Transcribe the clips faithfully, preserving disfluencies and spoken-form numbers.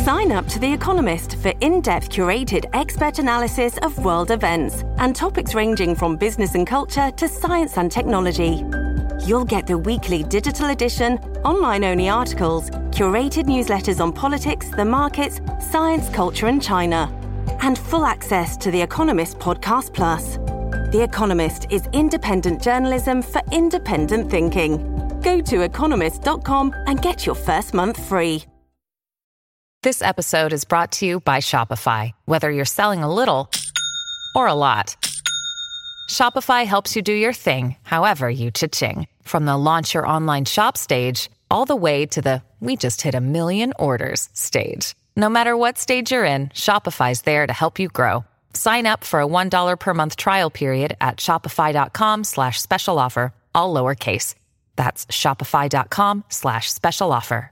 Sign up to The Economist for in-depth curated expert analysis of world events and topics ranging from business and culture to science and technology. You'll get the weekly digital edition, online-only articles, curated newsletters on politics, the markets, science, culture and China, and full access to The Economist Podcast Plus. The Economist is independent journalism for independent thinking. Go to economist dot com and get your first month free. This episode is brought to you by Shopify. Whether you're selling a little or a lot, Shopify helps you do your thing, however you cha-ching. From the launch your online shop stage, all the way to the we just hit a million orders stage. No matter what stage you're in, Shopify's there to help you grow. Sign up for a one dollar per month trial period at shopify.com slash special offer, all lowercase. That's shopify.com slash special offer.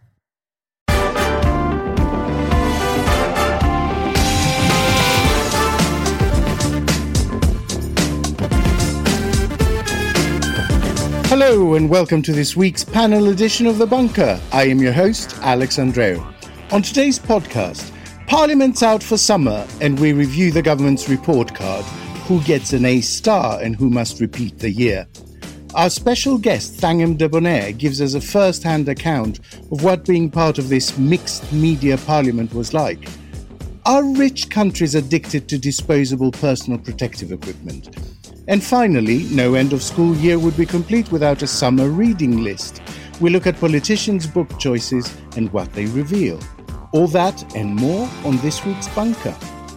Hello and welcome to this week's panel edition of The Bunker. I am your host, Alex Andreou. On today's podcast, Parliament's out for summer and we review the government's report card, who gets an A star and who must repeat the year. Our special guest, Thangam Debonair, gives us a first-hand account of what being part of this mixed media parliament was like. Are rich countries addicted to disposable personal protective equipment? And finally, no end of school year would be complete without a summer reading list. We look at politicians' book choices and what they reveal. All that and more on this week's Bunker.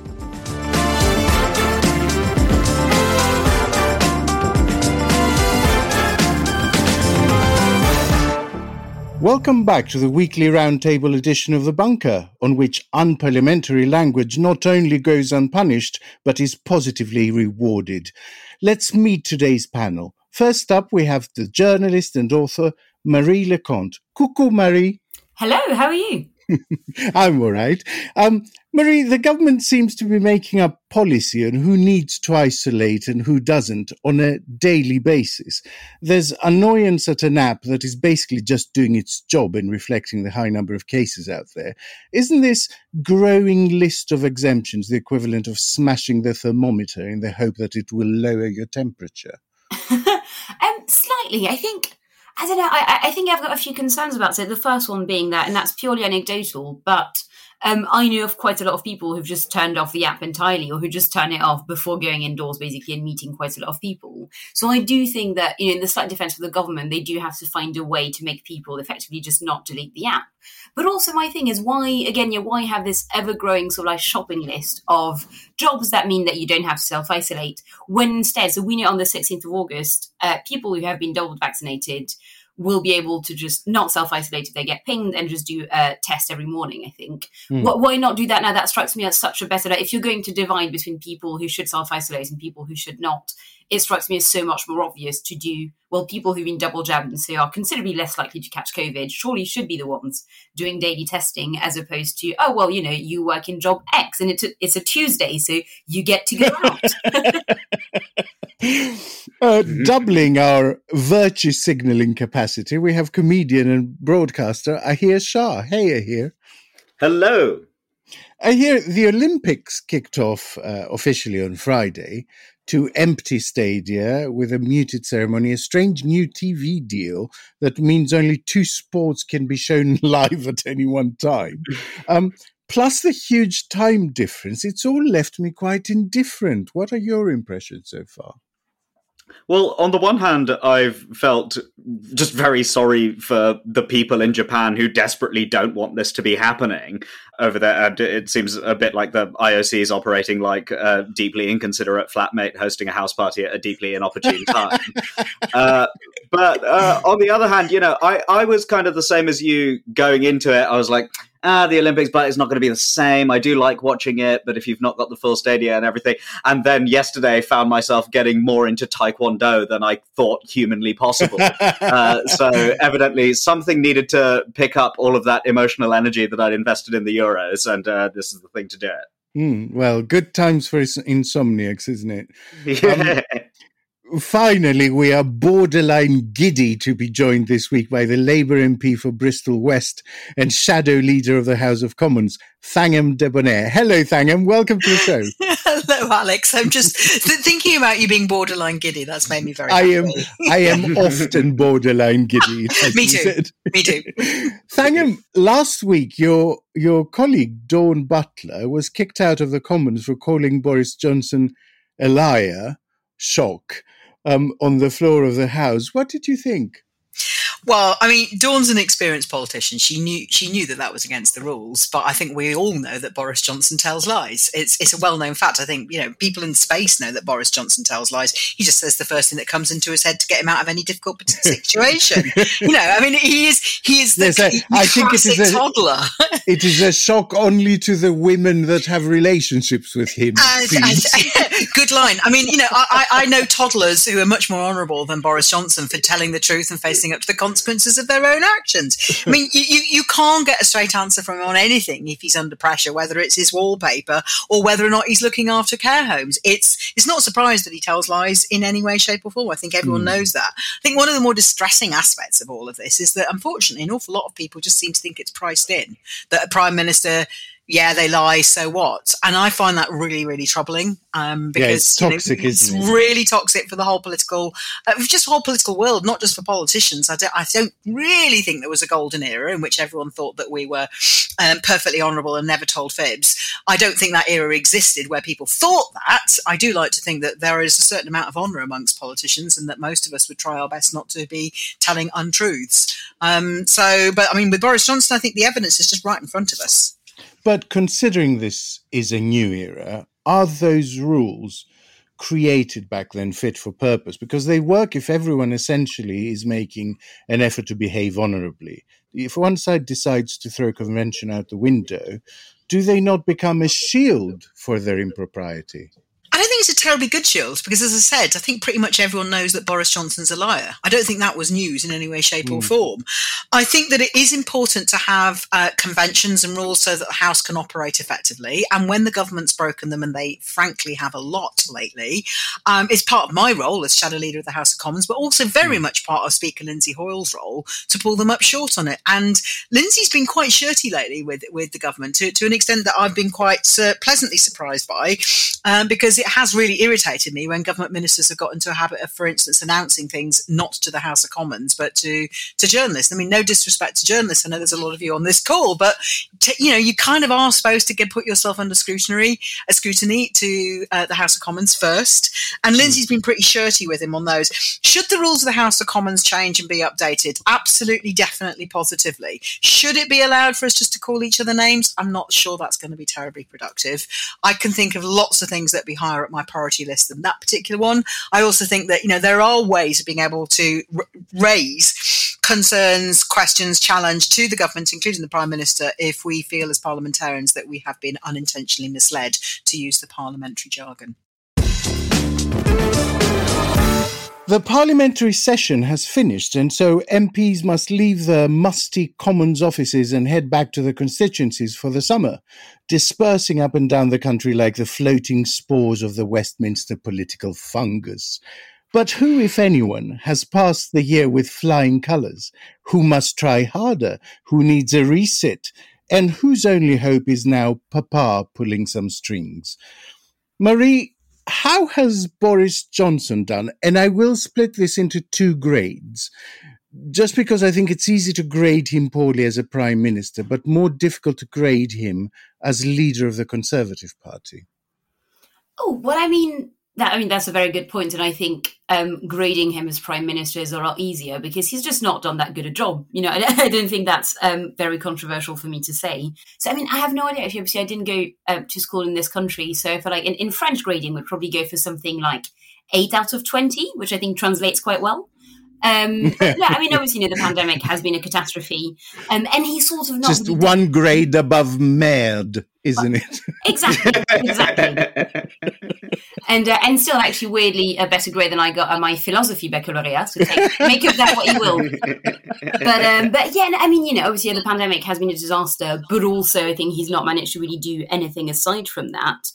Welcome back to the weekly roundtable edition of The Bunker, on which unparliamentary language not only goes unpunished, but is positively rewarded. Let's meet today's panel. First up, we have the journalist and author, Marie Leconte. Coucou, Marie. Hello, how are you? I'm all right. Um, Marie, the government seems to be making up policy on who needs to isolate and who doesn't on a daily basis. There's annoyance at an app that is basically just doing its job in reflecting the high number of cases out there. Isn't this growing list of exemptions the equivalent of smashing the thermometer in the hope that it will lower your temperature? um, slightly, I think. I don't know. I, I think I've got a few concerns about it. The first one being that, and that's purely anecdotal, but um, I know of quite a lot of people who've just turned off the app entirely, or who just turn it off before going indoors, basically, and meeting quite a lot of people. So I do think that, you know, in the slight defense of the government, they do have to find a way to make people effectively just not delete the app. But also my thing is why, again, you know, why have this ever-growing sort of like shopping list of jobs that mean that you don't have to self-isolate, when instead, so we know on the sixteenth of August, uh, people who have been double vaccinated will be able to just not self-isolate if they get pinged and just do a test every morning, I think. Mm. Why, why not do that now? That strikes me as such a better... If you're going to divide between people who should self-isolate and people who should not, it strikes me as so much more obvious to do, well, people who've been double jabbed and so are considerably less likely to catch COVID surely should be the ones doing daily testing, as opposed to, oh, well, you know, you work in job X and it's a, it's a Tuesday, so you get to go out. uh, doubling our virtue signalling capacity, we have comedian and broadcaster Ahir Shah. Hey, Ahir. Hello. Ahir, the Olympics kicked off uh, officially on Friday. To empty stadia with a muted ceremony, a strange new T V deal that means only two sports can be shown live at any one time. Um, plus the huge time difference, it's all left me quite indifferent. What are your impressions so far? Well, on the one hand, I've felt just very sorry for the people in Japan who desperately don't want this to be happening over there. And it seems a bit like the I O C is operating like a deeply inconsiderate flatmate hosting a house party at a deeply inopportune time. uh, but uh, on the other hand, you know, I, I was kind of the same as you going into it. I was like, ah, the Olympics, but it's not going to be the same. I do like watching it, but if you've not got the full stadia and everything. And then yesterday I found myself getting more into Taekwondo than I thought humanly possible. uh, so evidently something needed to pick up all of that emotional energy that I'd invested in the Euros, and uh, this is the thing to do it. Mm, well, good times for insomniacs, isn't it? Yeah. Um, finally, we are borderline giddy to be joined this week by the Labour M P for Bristol West and shadow leader of the House of Commons, Thangam Debonair. Hello, Thangam. Welcome to the show. Hello, Alex. I'm just th- thinking about you being borderline giddy. That's made me very I happy. am I am often borderline giddy. Me too. Me too. Thangam, last week your your colleague Dawn Butler was kicked out of the Commons for calling Boris Johnson a liar. Shock. Um, on the floor of the House. What did you think? Well, I mean, Dawn's an experienced politician. She knew she knew that that was against the rules, but I think we all know that Boris Johnson tells lies. It's it's a well-known fact. I think, you know, people in space know that Boris Johnson tells lies. He just says the first thing that comes into his head to get him out of any difficult situation. You know, I mean, he is he is the, yes, I, the I think it is a, toddler. It is a shock only to the women that have relationships with him. Uh, I, good line. I mean, you know, I, I know toddlers who are much more honourable than Boris Johnson for telling the truth and facing up to the consequences of their own actions. I mean, you, you, you can't get a straight answer from him on anything if he's under pressure, whether it's his wallpaper or whether or not he's looking after care homes. It's it's not surprised that he tells lies in any way, shape or form. I think everyone mm. knows that. I think one of the more distressing aspects of all of this is that, unfortunately, an awful lot of people just seem to think it's priced in, that a Prime Minister... yeah, they lie, so what? And I find that really, really troubling um, because yeah, it's toxic, you know, isn't it's it? really toxic for the whole political, uh, just the whole political world, not just for politicians. I don't, I don't really think there was a golden era in which everyone thought that we were um, perfectly honourable and never told fibs. I don't think that era existed where people thought that. I do like to think that there is a certain amount of honour amongst politicians and that most of us would try our best not to be telling untruths. Um, so, but I mean, with Boris Johnson, I think the evidence is just right in front of us. But considering this is a new era, are those rules created back then fit for purpose? Because they work if everyone essentially is making an effort to behave honourably. If one side decides to throw convention out the window, do they not become a shield for their impropriety? I don't think it's a terribly good shield because, as I said, I think pretty much everyone knows that Boris Johnson's a liar. I don't think that was news in any way, shape mm. or form. I think that it is important to have uh, conventions and rules so that the House can operate effectively. And when the government's broken them, and they frankly have a lot lately, um, it's part of my role as Shadow Leader of the House of Commons, but also very mm. much part of Speaker Lindsay Hoyle's role to pull them up short on it. And Lindsay's been quite shirty lately with, with the government to, to an extent that I've been quite uh, pleasantly surprised by um, because it has really irritated me when government ministers have got into a habit of, for instance, announcing things not to the House of Commons but to, to journalists. I mean, no disrespect to journalists. I know there's a lot of you on this call, but to, you know, you kind of are supposed to get put yourself under scrutiny, a scrutiny to uh, the House of Commons first. And Lindsay's been pretty shirty with him on those. Should the rules of the House of Commons change and be updated? Absolutely, definitely, positively. Should it be allowed for us just to call each other names? I'm not sure that's going to be terribly productive. I can think of lots of things that be higher up my priority list than that particular one. I also think that, you know, there are ways of being able to r- raise concerns, questions, challenge to the government, including the Prime Minister, if we feel as parliamentarians that we have been unintentionally misled, to use the parliamentary jargon. The parliamentary session has finished, and so M Ps must leave the musty Commons offices and head back to the constituencies for the summer, dispersing up and down the country like the floating spores of the Westminster political fungus. But who, if anyone, has passed the year with flying colours? Who must try harder? Who needs a reset? And whose only hope is now Papa pulling some strings? Marie, how has Boris Johnson done? And I will split this into two grades, just because I think it's easy to grade him poorly as a Prime Minister, but more difficult to grade him as leader of the Conservative Party. Oh, well, I mean, that, I mean, that's a very good point. And I think um, grading him as Prime Minister is a lot easier because he's just not done that good a job. You know, I, I don't think that's um, very controversial for me to say. So, I mean, I have no idea. Obviously, I didn't go uh, to school in this country. So I feel like in, in French grading, we'd probably go for something like eight out of twenty, which I think translates quite well. Um, but yeah, I mean, obviously, you know, the pandemic has been a catastrophe, um, and he's sort of not just really one done- grade above merde, isn't it? Exactly, exactly. and uh, and still, actually, weirdly, a better grade than I got on my philosophy baccalaureate. So take, make of that what you will. But um, but yeah, I mean, you know, obviously, the pandemic has been a disaster, but also I think he's not managed to really do anything aside from that.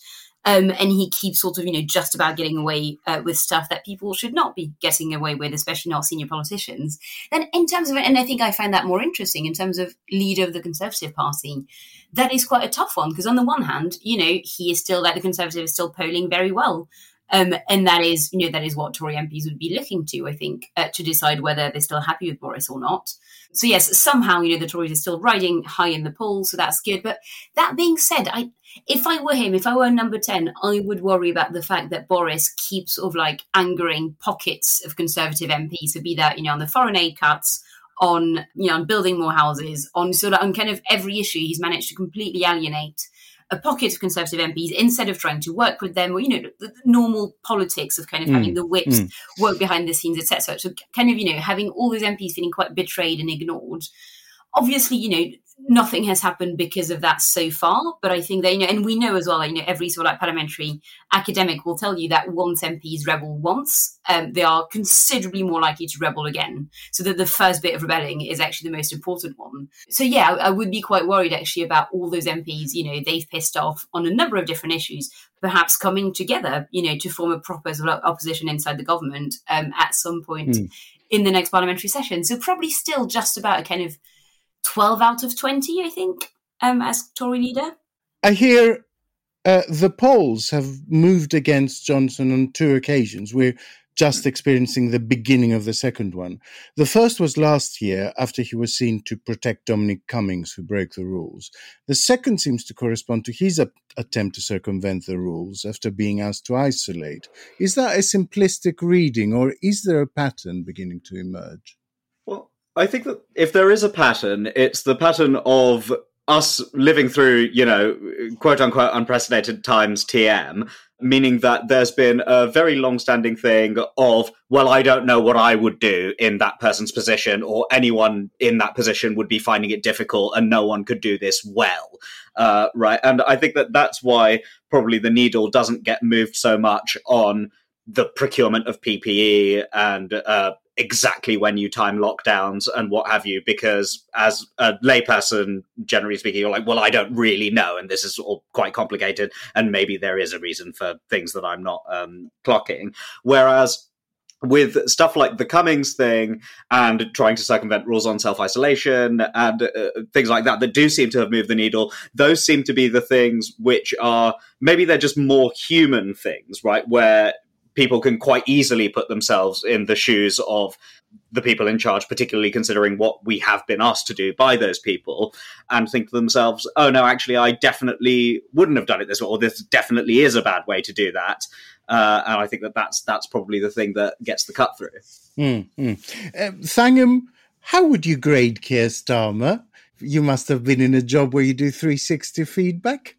Um, and he keeps sort of, you know, just about getting away uh, with stuff that people should not be getting away with, especially not senior politicians. Then in terms of, and I think I find that more interesting in terms of leader of the Conservative Party, that is quite a tough one, because on the one hand, you know, he is still, like the Conservative is still polling very well. Um, and that is, you know, that is what Tory M Ps would be looking to, I think, uh, to decide whether they're still happy with Boris or not. So yes, somehow, you know, the Tories are still riding high in the polls, so that's good. But that being said, I, if I were him, if I were number ten, I would worry about the fact that Boris keeps sort of like angering pockets of Conservative M Ps, so be that, you know, on the foreign aid cuts, on, you know, on building more houses, on sort of on kind of every issue, he's managed to completely alienate a pocket of Conservative M Ps instead of trying to work with them, or, you know, the, the normal politics of kind of mm. having the whips mm. work behind the scenes, et cetera. So kind of, you know, having all those M Ps feeling quite betrayed and ignored. Obviously, you know, nothing has happened because of that so far, but I think that, you know, and we know as well, you know, every sort of like parliamentary academic will tell you that once M Ps rebel once, um, they are considerably more likely to rebel again. So that the first bit of rebelling is actually the most important one. So yeah, I, I would be quite worried actually about all those M Ps, you know, they've pissed off on a number of different issues, perhaps coming together, you know, to form a proper sort of opposition inside the government um, at some point mm. in the next parliamentary session. So probably still just about a kind of twelve out of twenty, I think, um, as Tory leader. I hear uh, the polls have moved against Johnson on two occasions. We're just experiencing the beginning of the second one. The first was last year, after he was seen to protect Dominic Cummings, who broke the rules. The second seems to correspond to his a- attempt to circumvent the rules after being asked to isolate. Is that a simplistic reading, or is there a pattern beginning to emerge? Well, I think that if there is a pattern, it's the pattern of us living through, you know, quote unquote unprecedented times T M, meaning that there's been a very long-standing thing of, well, I don't know what I would do in that person's position, or anyone in that position would be finding it difficult and no one could do this well. Uh, right. And I think that that's why probably the needle doesn't get moved so much on the procurement of P P E and uh, exactly when you time lockdowns and what have you, because as a layperson, generally speaking, you're like, well, I don't really know, and this is all quite complicated, and maybe there is a reason for things that I'm not um, clocking. Whereas with stuff like the Cummings thing and trying to circumvent rules on self-isolation and uh, things like that that do seem to have moved the needle, those seem to be the things which are, maybe they're just more human things, right, where people can quite easily put themselves in the shoes of the people in charge, particularly considering what we have been asked to do by those people, and think to themselves, oh, no, actually, I definitely wouldn't have done it this way, or this definitely is a bad way to do that. Uh, and I think that that's, that's probably the thing that gets the cut through. Mm-hmm. Uh, Thangam, how would you grade Keir Starmer? You must have been in a job where you do three sixty feedback.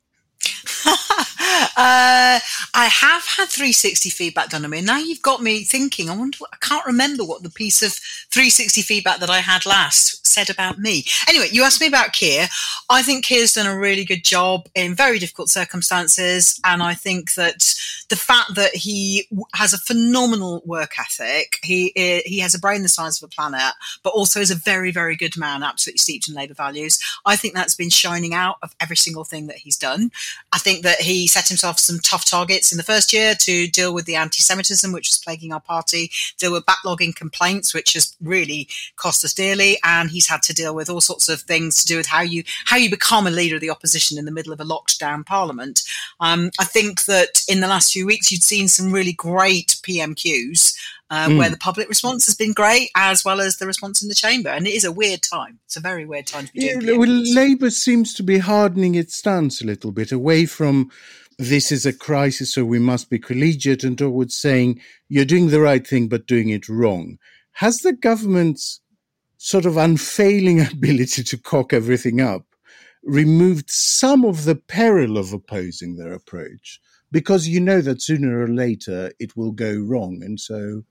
Uh, I have had three sixty feedback done on me. Now you've got me thinking, I wonder, what, I can't remember what the piece of three sixty feedback that I had last said about me. Anyway, you asked me about Keir. I think Keir's done a really good job in very difficult circumstances. And I think that the fact that he has a phenomenal work ethic, he he has a brain the size of a planet, but also is a very, very good man, absolutely steeped in Labour values. I think that's been shining out of every single thing that he's done. I think that he set himself some tough targets in the first year to deal with the anti-Semitism, which was plaguing our party, deal with backlogging complaints, which has really cost us dearly. And he's had to deal with all sorts of things to do with how you how you become a leader of the opposition in the middle of a locked down parliament. Um, I think that in the last few weeks, you'd seen some really great P M Qs um, mm. where the public response has been great, as well as the response in the chamber. And it is a weird time. It's a very weird time to be doing yeah, well, Labour seems to be hardening its stance a little bit away from this is a crisis, so we must be collegiate, and towards saying you're doing the right thing but doing it wrong. Has the government's sort of unfailing ability to cock everything up removed some of the peril of opposing their approach? Because you know that sooner or later it will go wrong, and so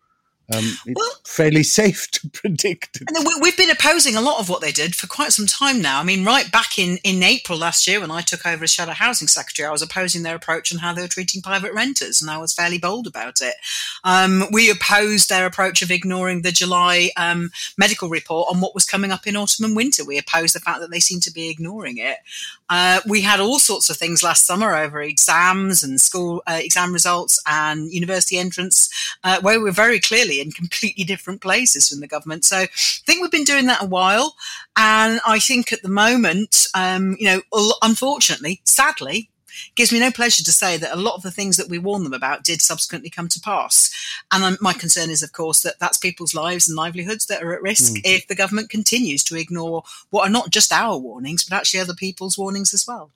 Um, it's Well, fairly safe to predict it. And we- we've been opposing a lot of what they did for quite some time now. I mean, right back in, in April last year when I took over as Shadow Housing Secretary, I was opposing their approach on how they were treating private renters, and I was fairly bold about it. Um, we opposed their approach of ignoring the July um, medical report on what was coming up in autumn and winter. We opposed the fact that they seemed to be ignoring it. Uh, we had all sorts of things last summer over exams and school uh, exam results and university entrance, uh, where we were very clearly in completely different places from the government. So I think we've been doing that a while. And I think at the moment, um, you know, unfortunately, sadly, it gives me no pleasure to say that a lot of the things that we warned them about did subsequently come to pass. And um, my concern is, of course, that that's people's lives and livelihoods that are at risk mm. if the government continues to ignore what are not just our warnings, but actually other people's warnings as well.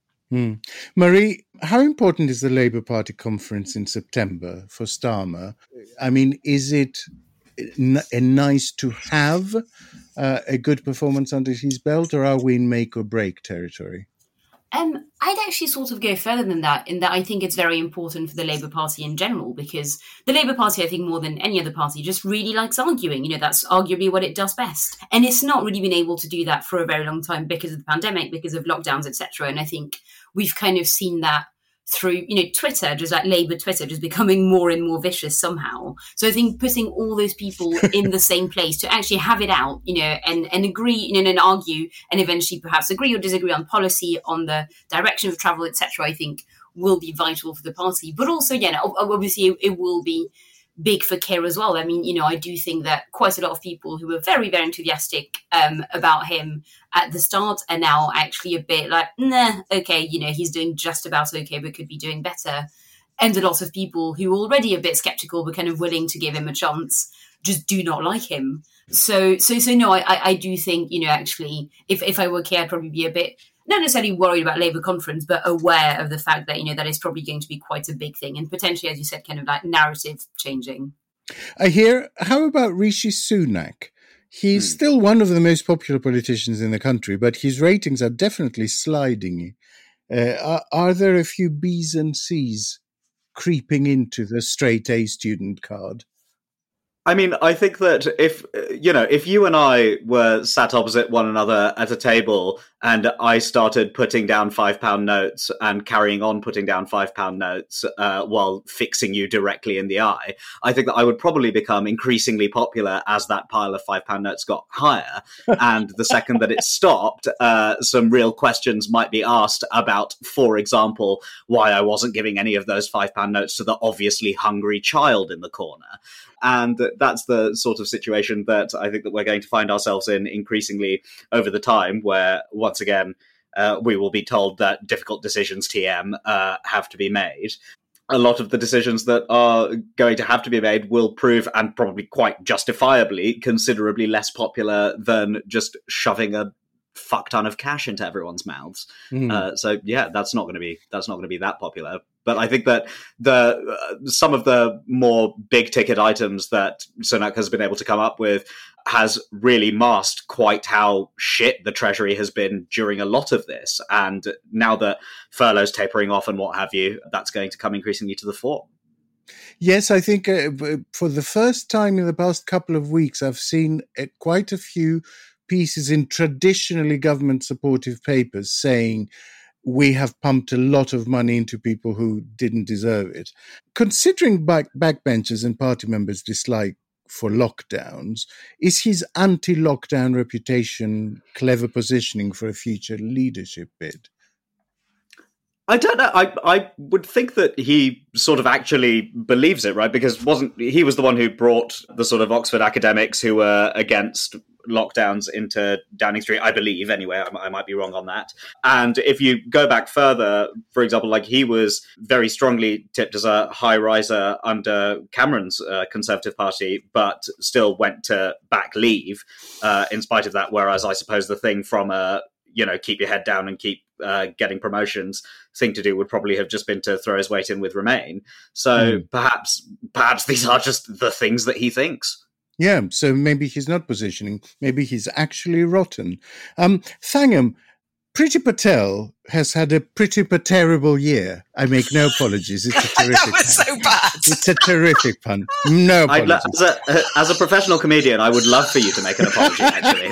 Mm. Marie, how important is the Labour Party conference in September for Starmer? I mean, is it n- a nice to have uh, a good performance under his belt, or are we in make or break territory? Um, I'd actually sort of go further than that, in that I think it's very important for the Labour Party in general, because the Labour Party, I think more than any other party, just really likes arguing. You know, that's arguably what it does best. And it's not really been able to do that for a very long time because of the pandemic, because of lockdowns, et cetera. And I think we've kind of seen that through, you know, Twitter, just like Labour Twitter, just becoming more and more vicious somehow. So I think putting all those people in the same place to actually have it out, you know, and, and agree, you know, and argue, and eventually perhaps agree or disagree on policy, on the direction of travel, et cetera, I think will be vital for the party. But also, yeah, obviously it, it will be big for Keir as well. I mean, you know, I do think that quite a lot of people who were very, very enthusiastic um, about him at the start are now actually a bit like, nah, okay, you know, he's doing just about okay, but could be doing better. And a lot of people who are already a bit skeptical but kind of willing to give him a chance just do not like him. So, so, so no, I, I do think, you know, actually, if, if I were Keir, I'd probably be a bit, not necessarily worried about Labour conference, but aware of the fact that, you know, that is probably going to be quite a big thing. And potentially, as you said, kind of like narrative changing. I hear, how about Rishi Sunak? He's hmm. still one of the most popular politicians in the country, but his ratings are definitely sliding. Uh, are, are there a few B's and C's creeping into the straight A student card? I mean, I think that if, you know, if you and I were sat opposite one another at a table and I started putting down five pound notes and carrying on putting down five pound notes uh, while fixing you directly in the eye, I think that I would probably become increasingly popular as that pile of five pound notes got higher. And the second that it stopped, uh, some real questions might be asked about, for example, why I wasn't giving any of those five pound notes to the obviously hungry child in the corner. And that's the sort of situation that I think that we're going to find ourselves in increasingly over the time, where once again, uh, we will be told that difficult decisions, T M, uh, have to be made. A lot of the decisions that are going to have to be made will prove, and probably quite justifiably, considerably less popular than just shoving a fuck ton of cash into everyone's mouths. Mm. Uh, so yeah, that's not going to be that's not going to be that popular. But I think that the uh, some of the more big ticket items that Sunak has been able to come up with has really masked quite how shit the Treasury has been during a lot of this. And now that furlough's tapering off and what have you, that's going to come increasingly to the fore. Yes, I think uh, for the first time in the past couple of weeks, I've seen uh, quite a few pieces in traditionally government-supportive papers saying we have pumped a lot of money into people who didn't deserve it. Considering back, backbenchers and party members' dislike for lockdowns, is his anti-lockdown reputation clever positioning for a future leadership bid? I don't know. I I would think that he sort of actually believes it, right? Because wasn't he was the one who brought the sort of Oxford academics who were against lockdowns into Downing Street, I believe, anyway. I, I might be wrong on that. And if you go back further, for example, like he was very strongly tipped as a high riser under Cameron's uh, Conservative Party, but still went to back leave uh, in spite of that. Whereas I suppose the thing from a, you know, keep your head down and keep uh, getting promotions thing to do would probably have just been to throw his weight in with Remain. So mm. perhaps perhaps these are just the things that he thinks. Yeah, so maybe he's not positioning. Maybe he's actually rotten. Um, Thangham, Priti Patel has had a pretty terrible year. I make no apologies. It's a terrific That was pun. so bad. It's a terrific pun. No I'd lo- apologies. as, a, as a professional comedian, I would love for you to make an apology, actually.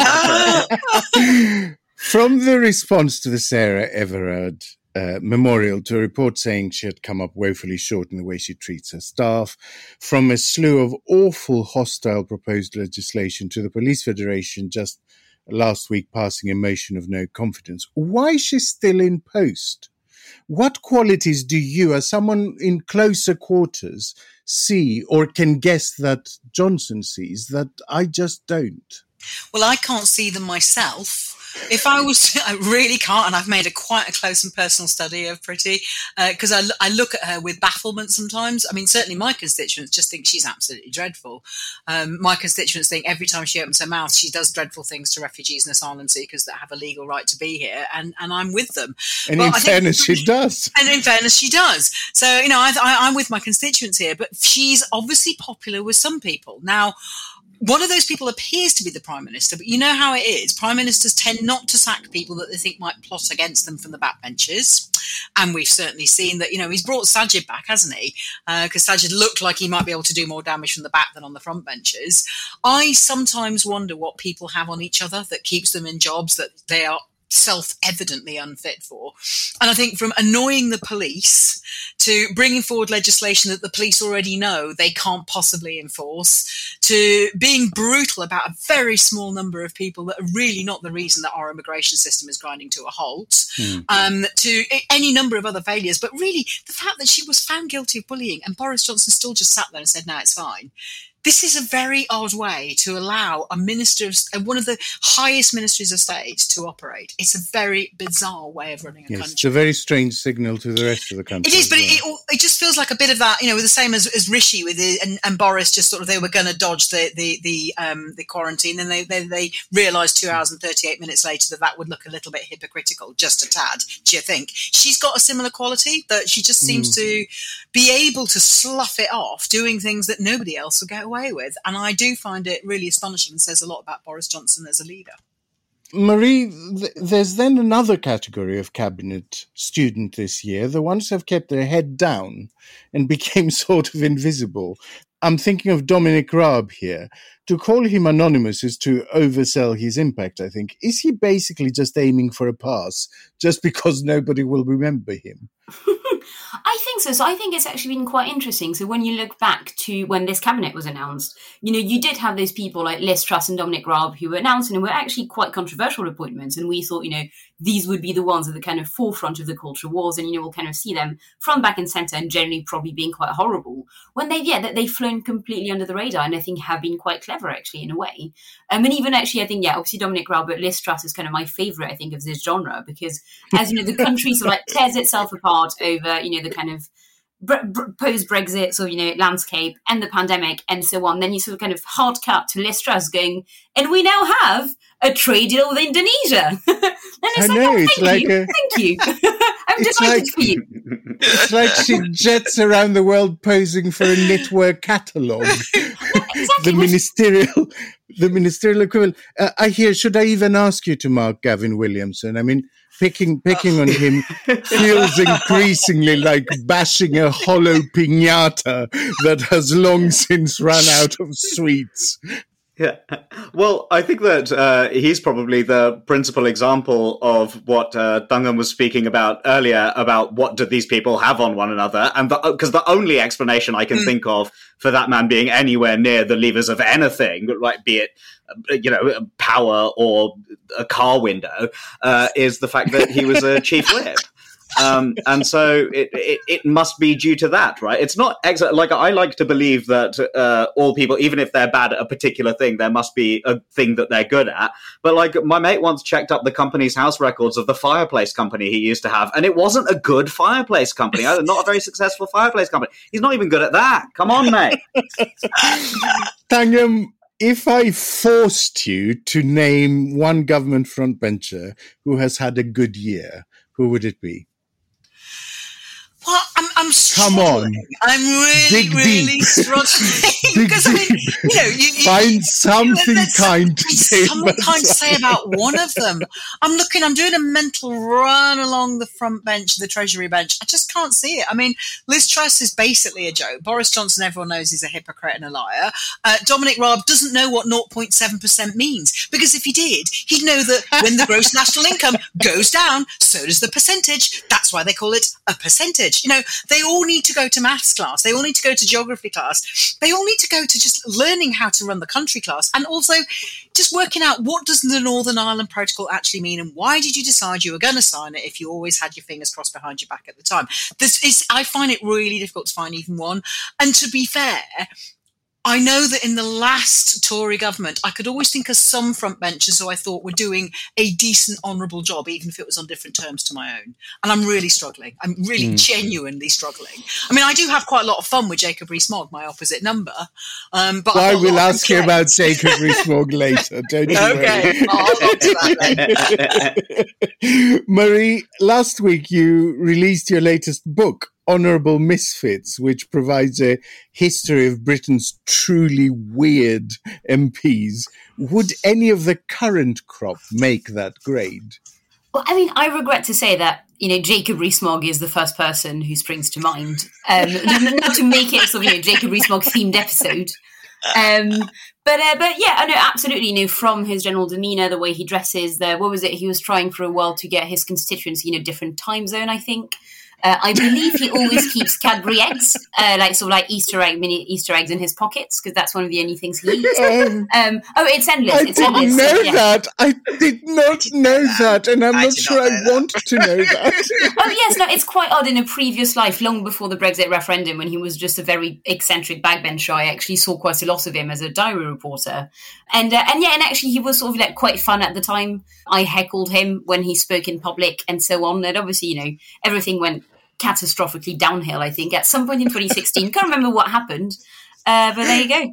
From the response to the Sarah Everard uh, memorial to a report saying she had come up woefully short in the way she treats her staff, from a slew of awful hostile proposed legislation to the Police Federation just last week passing a motion of no confidence. Why is she still in post? What qualities do you, as someone in closer quarters, see or can guess that Johnson sees that I just don't? Well, I can't see them myself. If I was to, I really can't, and I've made a quite a close and personal study of Priti, because uh, I, I look at her with bafflement sometimes. I mean, certainly my constituents just think she's absolutely dreadful. Um, my constituents think every time she opens her mouth, she does dreadful things to refugees and asylum seekers that have a legal right to be here, and, and I'm with them. And but in I fairness, think, she does. And in fairness, she does. So, you know, I, I, I'm with my constituents here, but she's obviously popular with some people. Now, one of those people appears to be the Prime Minister, but you know how it is. Prime Ministers tend not to sack people that they think might plot against them from the backbenches. And we've certainly seen that, you know, he's brought Sajid back, hasn't he? Because uh, Sajid looked like he might be able to do more damage from the back than on the front benches. I sometimes wonder what people have on each other that keeps them in jobs that they are self-evidently unfit for. And I think from annoying the police to bringing forward legislation that the police already know they can't possibly enforce, to being brutal about a very small number of people that are really not the reason that our immigration system is grinding to a halt, mm. um, to any number of other failures. But really, the fact that she was found guilty of bullying and Boris Johnson still just sat there and said, no, it's fine. This is a very odd way to allow a minister of one of the highest ministries of state to operate. It's a very bizarre way of running a yes, country. It's a very strange signal to the rest of the country. It is, but well. it, it just feels like a bit of that, you know, the same as, as Rishi with the, and, and Boris just sort of, they were going to dodge the the the, um, the quarantine, and they they, they realised two hours and thirty-eight minutes later that that would look a little bit hypocritical, just a tad. Do you think? She's got a similar quality that she just seems mm. to be able to slough it off, doing things that nobody else will get away with. And I do find it really astonishing and says a lot about Boris Johnson as a leader. Marie, th- there's then another category of cabinet student this year, the ones who have kept their head down and became sort of invisible. I'm thinking of Dominic Raab here. To call him anonymous is to oversell his impact, I think. Is he basically just aiming for a pass just because nobody will remember him? I think so. So I think it's actually been quite interesting. So when you look back to when this cabinet was announced, you know, you did have those people like Liz Truss and Dominic Raab who were announced and were actually quite controversial appointments. And we thought, you know, these would be the ones at the kind of forefront of the culture wars. And, you know, we'll kind of see them front, back and centre and generally probably being quite horrible. When they've, yeah, that they've flown completely under the radar and I think have been quite clever, actually, in a way. Um, and even actually, I think, yeah, obviously Dominic Raab, but Liz Truss is kind of my favourite, I think, of this genre because, as you know, the country sort of like tears itself apart over, you know, the kind of Bre- bre- post-Brexit sort of, you know, landscape and the pandemic and so on. Then you sort of kind of hard cut to Liz Truss going, and we now have a trade deal with Indonesia. And it's I like, know, oh, it's thank like you, a, thank you. I'm it's delighted like, for you. It's like she jets around the world posing for a knitwear catalogue. Exactly. the ministerial, the ministerial equivalent. Uh, I hear. Should I even ask you to mark Gavin Williamson? I mean, picking picking on him feels increasingly like bashing a hollow piñata that has long since run out of sweets. Yeah. Well, I think that uh, he's probably the principal example of what uh, Dungan was speaking about earlier, about what do these people have on one another. And because the, the only explanation I can mm. think of for that man being anywhere near the levers of anything, like be it, you know, power or a car window, uh, is the fact that he was a chief whip. Um, and so it, it it must be due to that, right? It's not ex- like I like to believe that uh, all people, even if they're bad at a particular thing, there must be a thing that they're good at. But like my mate once checked up the company's house records of the fireplace company he used to have, and it wasn't a good fireplace company, not a very successful fireplace company. He's not even good at that. Come on, mate. Tangam, if I forced you to name one government frontbencher who has had a good year, who would it be? Well, I'm, I'm struggling. Come on. I'm really, Dig really deep. struggling. Because, I mean, you know, you, you Find something there's kind to say something about kind to say about one of them. I'm looking, I'm doing a mental run along the front bench, the Treasury bench. I just can't see it. I mean, Liz Truss is basically a joke. Boris Johnson, everyone knows, is a hypocrite and a liar. Uh, Dominic Raab doesn't know what zero point seven percent means, because if he did, he'd know that when the gross national income goes down, so does the percentage. That's why they call it a percentage. You know, they all need to go to maths class. They all need to go to geography class. They all need to go to just learning how to run the country class, and also just working out what does the Northern Ireland Protocol actually mean, and why did you decide you were going to sign it if you always had your fingers crossed behind your back at the time. This is, I find it really difficult to find even one. And to be fair, I know that in the last Tory government, I could always think of some frontbenchers who I thought were doing a decent, honourable job, even if it was on different terms to my own. And I'm really struggling. I'm really mm. genuinely struggling. I mean, I do have quite a lot of fun with Jacob Rees-Mogg, my opposite number. Um, but I will ask you about Jacob Rees-Mogg later, don't you Okay, I'll hold on to that then. Marie, last week you released your latest book, Honourable Misfits, which provides a history of Britain's truly weird M Ps. Would any of the current crop make that grade? Well, I mean, I regret to say that, you know, Jacob Rees-Mogg is the first person who springs to mind. Um, not to make it sort of, you know, Jacob Rees-Mogg themed episode. Um, but uh, but yeah, I know absolutely. You know, from his general demeanour, the way he dresses, the what was it? He was trying for a while to get his constituents, you know, different time zone, I think. Uh, I believe he always keeps Cadbury eggs, uh, like sort of like Easter egg, mini Easter eggs in his pockets, because that's one of the only things he eats. Um, um, oh, it's endless. I it's didn't endless. know So, yeah. that. I did not know that, and I'm I not did sure not I know that. want to know that. Oh yes, no, it's quite odd. In a previous life, long before the Brexit referendum, when he was just a very eccentric backbencher, I actually saw quite a lot of him as a diary reporter, and uh, and yeah, and actually he was sort of like quite fun at the time. I heckled him when he spoke in public and so on, and obviously, you know, everything went catastrophically downhill, I think, at some point in twenty sixteen. Can't remember what happened, uh, but there you go.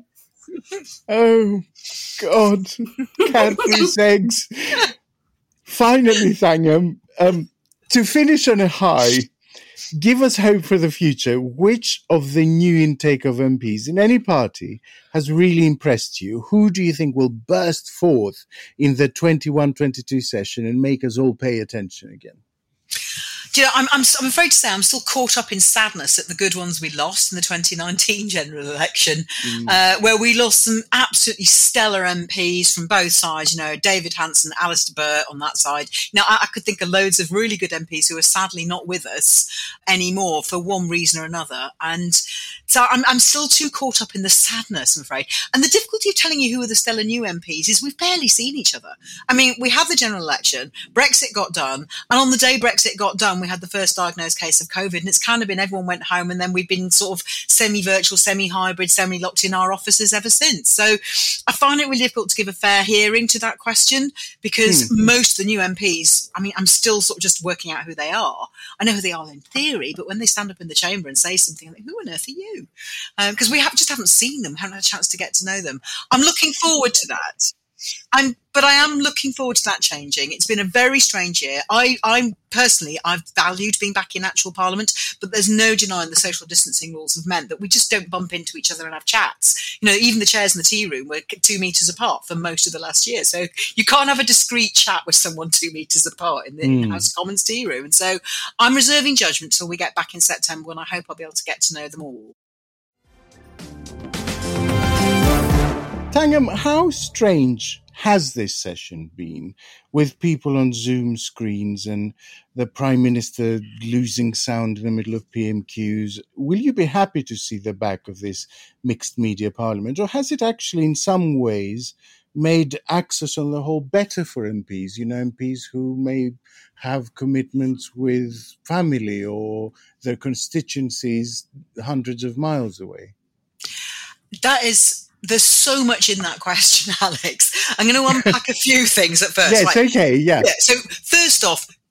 Oh, God. Cadbury's eggs. Finally, Thangam, um, to finish on a high, give us hope for the future. Which of the new intake of M Ps in any party has really impressed you? Who do you think will burst forth in the twenty-one twenty-two session and make us all pay attention again? Do you know, I'm, I'm, I'm afraid to say I'm still caught up in sadness at the good ones we lost in the twenty nineteen general election, mm. uh, where we lost some absolutely stellar M Ps from both sides. You know, David Hanson, Alistair Burt on that side. Now, I, I could think of loads of really good M Ps who are sadly not with us anymore for one reason or another. And so I'm, I'm still too caught up in the sadness, I'm afraid. And the difficulty of telling you who are the stellar new M Ps is we've barely seen each other. I mean, we had the general election, Brexit got done, and on the day Brexit got done, we had the first diagnosed case of COVID, and it's kind of been everyone went home, and then we've been sort of semi-virtual, semi-hybrid, semi-locked in our offices ever since. So I find it really difficult to give a fair hearing to that question, because hmm. most of the new M Ps, I mean, I'm still sort of just working out who they are. I know who they are in theory, but when they stand up in the chamber and say something, I'm like, who on earth are you? Because um, we have, just haven't seen them, haven't had a chance to get to know them. I'm looking forward to that. I'm, but I am looking forward to that changing. It's been a very strange year. I, I'm personally, I've valued being back in actual Parliament, but there's no denying the social distancing rules have meant that we just don't bump into each other and have chats. You know, even the chairs in the tea room were two metres apart for most of the last year. So you can't have a discreet chat with someone two metres apart in the mm. House of Commons tea room. And so I'm reserving judgment till we get back in September, and I hope I'll be able to get to know them all. Thangam, how strange has this session been, with people on Zoom screens and the Prime Minister losing sound in the middle of P M Qs? Will you be happy to see the back of this mixed media parliament, or has it actually in some ways made access on the whole better for M Ps, you know, M Ps who may have commitments with family or their constituencies hundreds of miles away? That is... There's so much in that question, Alex. I'm going to unpack a few things at first. Yes, like, okay, yeah. yeah. So first off,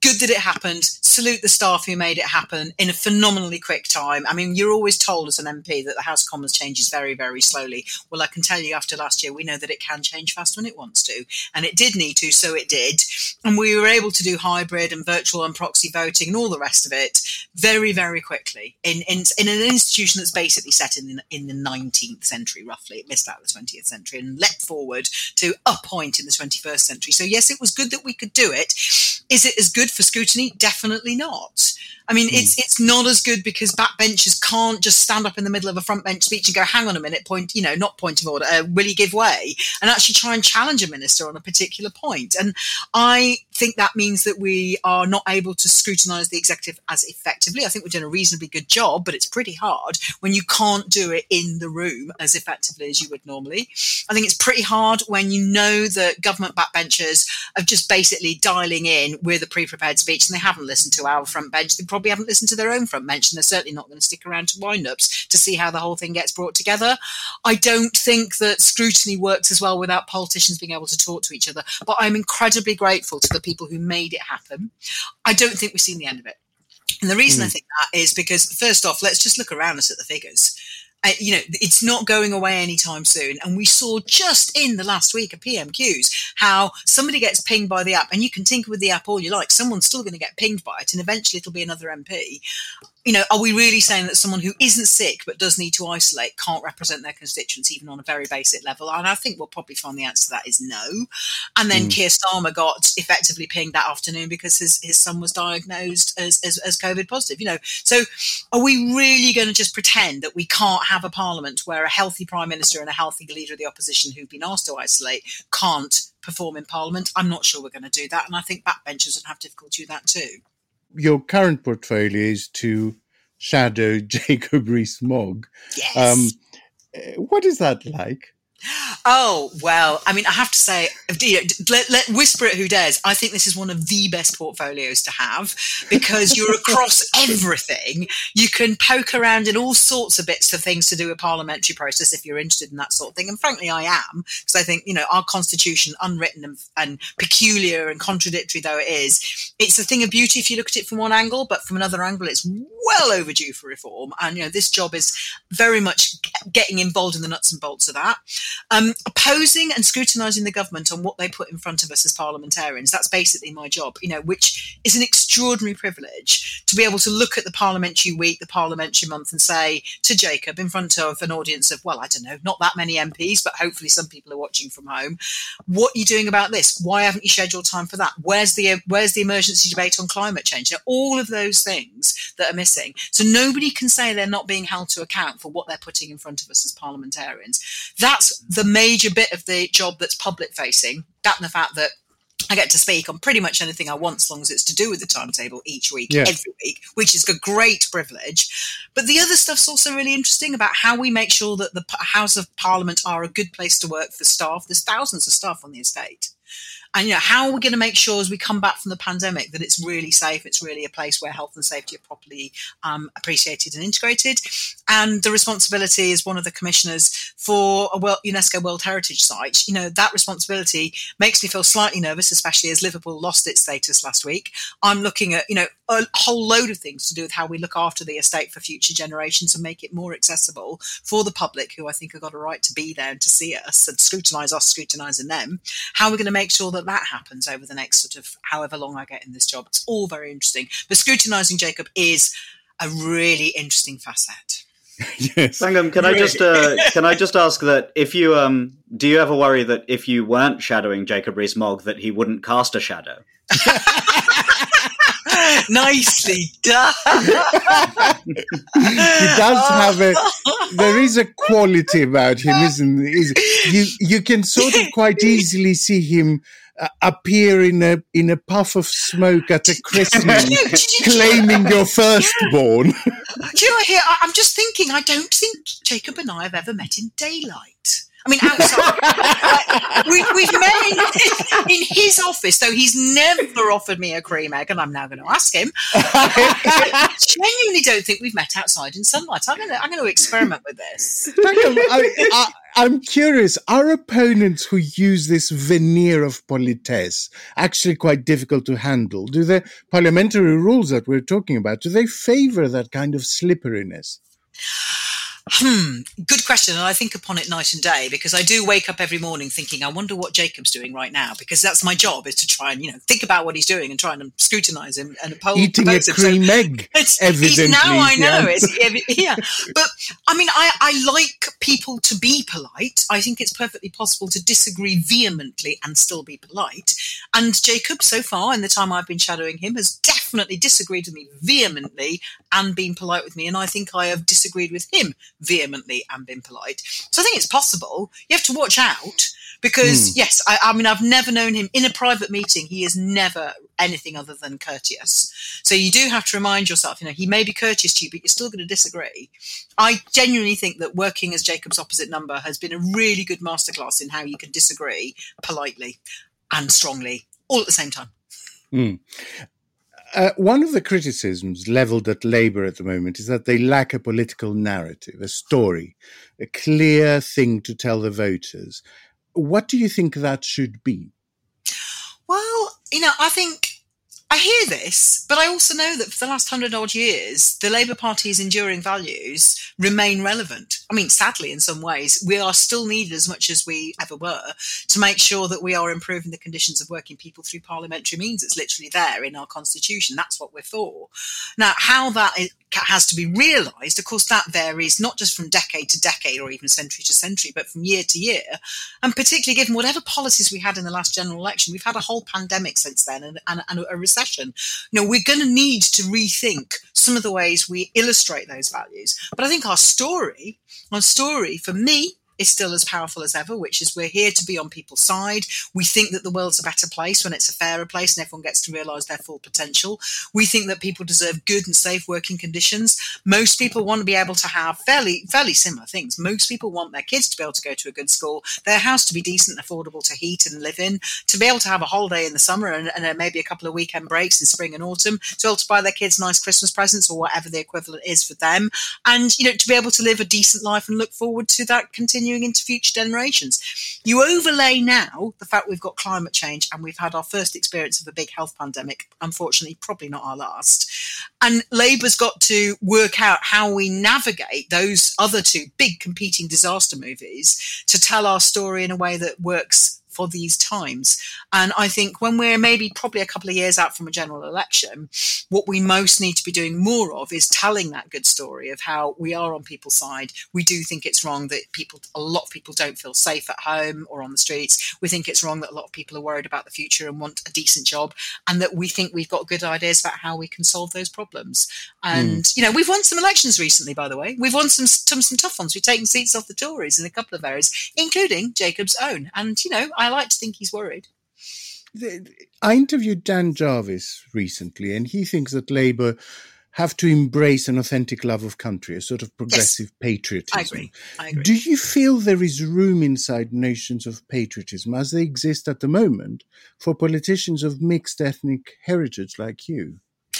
good that it happened. Salute the staff who made it happen in a phenomenally quick time. I mean, you're always told as an M P that the House of Commons changes very, very slowly. Well, I can tell you after last year, we know that it can change fast when it wants to. And it did need to, so it did. And we were able to do hybrid and virtual and proxy voting and all the rest of it very, very quickly in, in, in an institution that's basically set in, in the nineteenth century, roughly. It missed out the twentieth century and leapt forward to a point in the twenty-first century. So yes, it was good that we could do it. Is it as good for scrutiny? Definitely not. I mean, mm. it's it's not as good because backbenchers can't just stand up in the middle of a front bench speech and go, hang on a minute, point, you know, not point of order, uh, will you give way? And actually try and challenge a minister on a particular point. And I think that means that we are not able to scrutinise the executive as effectively. I think we've done a reasonably good job, but it's pretty hard when you can't do it in the room as effectively as you would normally. I think it's pretty hard when you know that government backbenchers are just basically dialing in with a pre-prepared speech and they haven't listened to our front bench. They probably haven't listened to their own front bench, and they're certainly not going to stick around to wind-ups to see how the whole thing gets brought together. I don't think that scrutiny works as well without politicians being able to talk to each other, but I'm incredibly grateful to the people who made it happen. I don't think we've seen the end of it. And the reason mm. I think that is because, first off, let's just look around us at the figures. Uh, you know, it's not going away anytime soon. And we saw just in the last week of P M Qs how somebody gets pinged by the app, and you can tinker with the app all you like. Someone's still going to get pinged by it, and eventually it'll be another M P. You know, are we really saying that someone who isn't sick but does need to isolate can't represent their constituents even on a very basic level? And I think we'll probably find the answer to that is no. And then mm. Keir Starmer got effectively pinged that afternoon because his, his son was diagnosed as, as, as COVID positive. You know, so are we really going to just pretend that we can't have a parliament where a healthy prime minister and a healthy leader of the opposition who've been asked to isolate can't perform in parliament? I'm not sure we're going to do that. And I think backbenchers would have difficulty with that too. Your current portfolio is to shadow Jacob Rees-Mogg. Yes. Um, what is that like? Oh, well, I mean, I have to say, you know, let, let whisper it who dares. I think this is one of the best portfolios to have because you're across everything. You can poke around in all sorts of bits of things to do with parliamentary process if you're interested in that sort of thing. And frankly, I am, because I think, you know, our constitution, unwritten and, and peculiar and contradictory though it is, it's a thing of beauty if you look at it from one angle, but from another angle, it's well overdue for reform. And, you know, this job is very much getting involved in the nuts and bolts of that. Um, opposing and scrutinising the government on what they put in front of us as parliamentarians. That's basically my job, you know, which is an extraordinary privilege to be able to look at the parliamentary week, the parliamentary month and say to Jacob in front of an audience of, well, I don't know, not that many M Ps, but hopefully some people are watching from home. What are you doing about this? Why haven't you scheduled time for that? Where's the, where's the emergency debate on climate change? You know, all of those things that are missing. So nobody can say they're not being held to account for what they're putting in front of us as parliamentarians. That's the major bit of the job that's public facing, that and the fact that I get to speak on pretty much anything I want as long as it's to do with the timetable each week, yeah. every week, which is a great privilege. But the other stuff's also really interesting about how we make sure that the House of Parliament are a good place to work for staff. There's thousands of staff on the estate. And, you know, how are we going to make sure as we come back from the pandemic that it's really safe, it's really a place where health and safety are properly um, appreciated and integrated? And the responsibility as one of the commissioners for a World, UNESCO World Heritage Site, you know, that responsibility makes me feel slightly nervous, especially as Liverpool lost its status last week. I'm looking at, you know, a whole load of things to do with how we look after the estate for future generations and make it more accessible for the public, who I think have got a right to be there and to see us and scrutinise us, scrutinising them. How are we going to make sure that that happens over the next sort of however long I get in this job? It's all very interesting. But scrutinising Jacob is a really interesting facet. Yes. Sangam, can I just uh, can I just ask that if you um do you ever worry that if you weren't shadowing Jacob Rees-Mogg that he wouldn't cast a shadow? Nicely done. He does have a. There is a quality about him, isn't there? Is you you can sort of quite easily see him uh, appear in a in a puff of smoke at a christening, claiming your firstborn. Do you know, here I'm just thinking. I don't think Jacob and I have ever met in daylight. I mean, outside. like, we, we've met in, in his office, though he's never offered me a cream egg, and I'm now going to ask him. I genuinely don't think we've met outside in sunlight. I'm going to, I'm going to experiment with this. I, I, I'm curious, are opponents who use this veneer of politesse actually quite difficult to handle? Do the parliamentary rules that we're talking about, do they favour that kind of slipperiness? Hmm, good question. And I think upon it night and day, because I do wake up every morning thinking, I wonder what Jacob's doing right now, because that's my job, is to try and, you know, think about what he's doing and try and scrutinise him and oppose Eating a cream so egg, it's, evidently. It's, now I know. Yeah. It's, yeah. But, I mean, I, I like people to be polite. I think it's perfectly possible to disagree vehemently and still be polite. And Jacob, so far, in the time I've been shadowing him, has definitely disagreed with me vehemently and been polite with me. And I think I have disagreed with him vehemently and been polite. So I think it's possible. You have to watch out because, mm. yes, I, I mean, I've never known him in a private meeting. He is never anything other than courteous. So you do have to remind yourself, you know, he may be courteous to you, but you're still going to disagree. I genuinely think that working as Jacob's opposite number has been a really good masterclass in how you can disagree politely and strongly all at the same time. Mm. Uh, one of the criticisms levelled at Labour at the moment is that they lack a political narrative, a story, a clear thing to tell the voters. What do you think that should be? Well, you know, I think I hear this, but I also know that for the last hundred odd years, the Labour Party's enduring values remain relevant. I mean, sadly, in some ways, we are still needed as much as we ever were to make sure that we are improving the conditions of working people through parliamentary means. It's literally there in our constitution. That's what we're for. Now, how that is, has to be realised, of course, that varies not just from decade to decade or even century to century, but from year to year. And particularly given whatever policies we had in the last general election, we've had a whole pandemic since then and, and, and a recession. You know, we're going to need to rethink some of the ways we illustrate those values. But I think our story, our story for me, is still as powerful as ever, which is we're here to be on people's side. We think that the world's a better place when it's a fairer place and everyone gets to realise their full potential. We think that people deserve good and safe working conditions. Most people want to be able to have fairly fairly similar things. Most people want their kids to be able to go to a good school, their house to be decent and affordable to heat and live in, to be able to have a holiday in the summer and, and maybe a couple of weekend breaks in spring and autumn, to be able to buy their kids nice Christmas presents or whatever the equivalent is for them, and, you know, to be able to live a decent life and look forward to that continuing into future generations. You overlay now the fact we've got climate change and we've had our first experience of a big health pandemic, unfortunately probably not our last, and Labour's got to work out how we navigate those other two big competing disaster movies to tell our story in a way that works for these times. And I think when we're maybe probably a couple of years out from a general election, what we most need to be doing more of is telling that good story of how we are on people's side. We do think it's wrong that people, a lot of people don't feel safe at home or on the streets. We think it's wrong that a lot of people are worried about the future and want a decent job, and that we think we've got good ideas about how we can solve those problems. And, mm. you know, we've won some elections recently, by the way. We've won some, some, some tough ones. We've taken seats off the Tories in a couple of areas, including Jacob's own. And, you know, I like to think he's worried. I interviewed Dan Jarvis recently, and he thinks that Labour have to embrace an authentic love of country, a sort of progressive yes, patriotism. I agree. I agree. Do you feel there is room inside notions of patriotism, as they exist at the moment, for politicians of mixed ethnic heritage like you?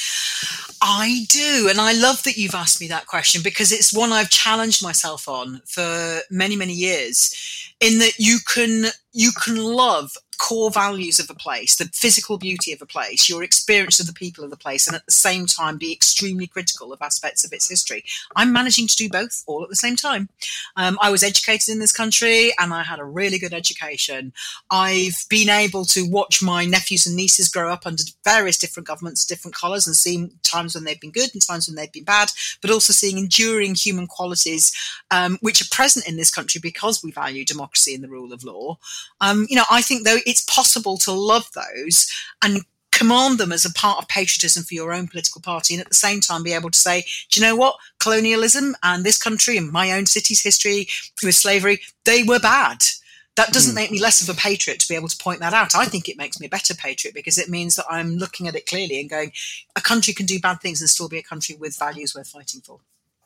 I do. And I love that you've asked me that question, because it's one I've challenged myself on for many, many years, in that you can you can love core values of a place, the physical beauty of a place, your experience of the people of the place, and at the same time be extremely critical of aspects of its history. I'm managing to do both all at the same time. Um, I was educated in this country and I had a really good education. I've been able to watch my nephews and nieces grow up under various different governments, different colours, and seeing times when they've been good and times when they've been bad, but also seeing enduring human qualities um, which are present in this country because we value democracy and the rule of law. Um, you know, I think though it's possible to love those and command them as a part of patriotism for your own political party, and at the same time be able to say, do you know what, colonialism and this country and my own city's history with slavery, they were bad. That doesn't mm. make me less of a patriot to be able to point that out. I think it makes me a better patriot, because it means that I'm looking at it clearly and going, a country can do bad things and still be a country with values worth fighting for.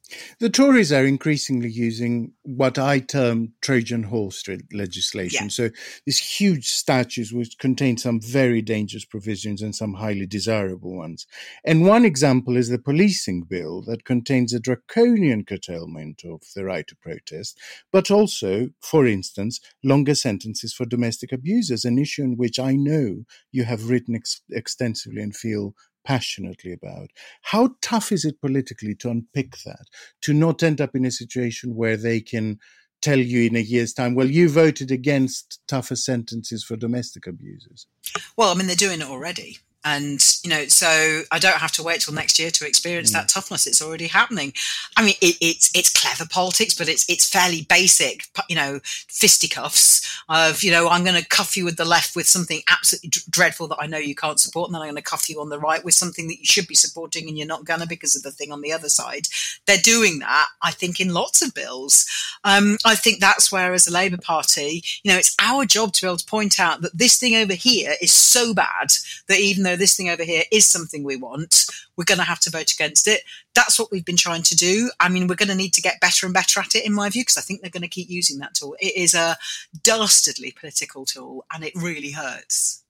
The Tories are increasingly using what I term Trojan horse legislation. Yeah. So these huge statutes which contain some very dangerous provisions and some highly desirable ones. And one example is the policing bill that contains a draconian curtailment of the right to protest, but also, for instance, longer sentences for domestic abusers, an issue in which I know you have written ex- extensively and feel passionately about. How tough is it politically to unpick that, to not end up in a situation where they can tell you in a year's time, well, you voted against tougher sentences for domestic abusers? Well, I mean, they're doing it already. And, you know, so I don't have to wait till next year to experience mm. that toughness. It's already happening. I mean, it, it's it's clever politics, but it's it's fairly basic, you know, fisticuffs of, you know, I'm going to cuff you with the left with something absolutely d- dreadful that I know you can't support. And then I'm going to cuff you on the right with something that you should be supporting and you're not going to because of the thing on the other side. They're doing that, I think, in lots of bills. Um, I think that's where, as a Labour Party, you know, it's our job to be able to point out that this thing over here is so bad that even though this thing over here is something we want, we're going to have to vote against it. That's what we've been trying to do. I mean, we're going to need to get better and better at it, in my view, because I think they're going to keep using that tool. It is a dastardly political tool, and it really hurts.